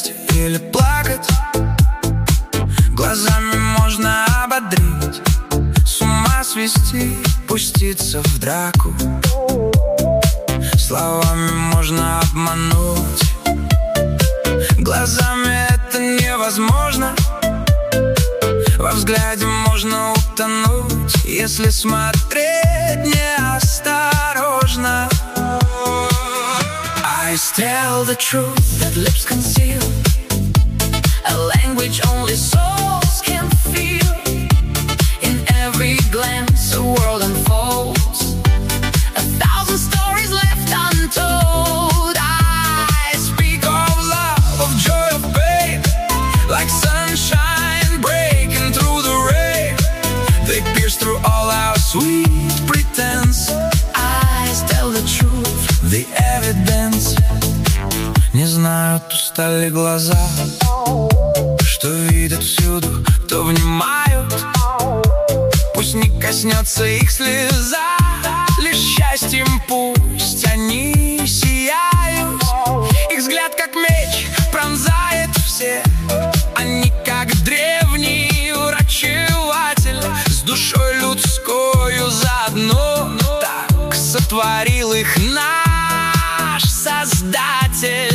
счастье или плакать. Глазами можно ободрить, с ума свести, пуститься в драку. Словами можно обмануть, глазами это невозможно. Во взгляде можно утонуть, если смотреть неосторожно. Eyes tell the truth that lips conceal, a language only souls can feel. In every glance a world unfolds, 1,000 stories left untold. I speak of love, of joy, of pain, like sunshine breaking through the rain. They pierce through all our sweet pretense. Eyes tell the truth, the evidence. Не знают, устали глаза, что видят всюду, кто внимают. Пусть не коснется их слеза, лишь счастьем пусть они сияют. Их взгляд как меч пронзает все, они как древний врачеватель, с душой людскою заодно. Так сотворил их наш Создатель.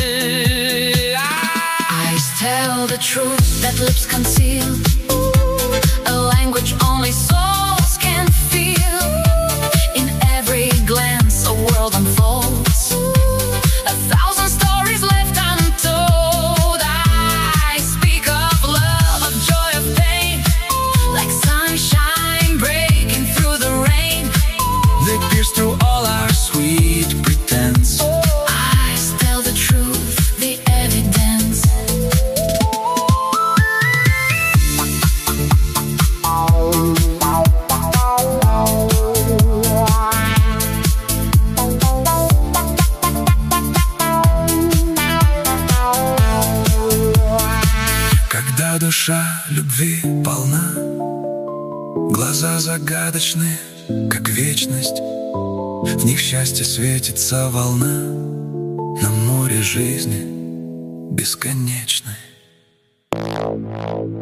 Eyes tell the truth that lips conceal, a language only souls can feel. In every glance a world unfolds, 1,000 stories left untold. I speak of love, of joy, of pain, like sunshine breaking through the rain. They pierce through all our sweet pretense. Eyes tell the truth, the evidence. Когда душа любви полна, глаза загадочные, как вечность. В них счастье светится волна на море жизни бесконечной.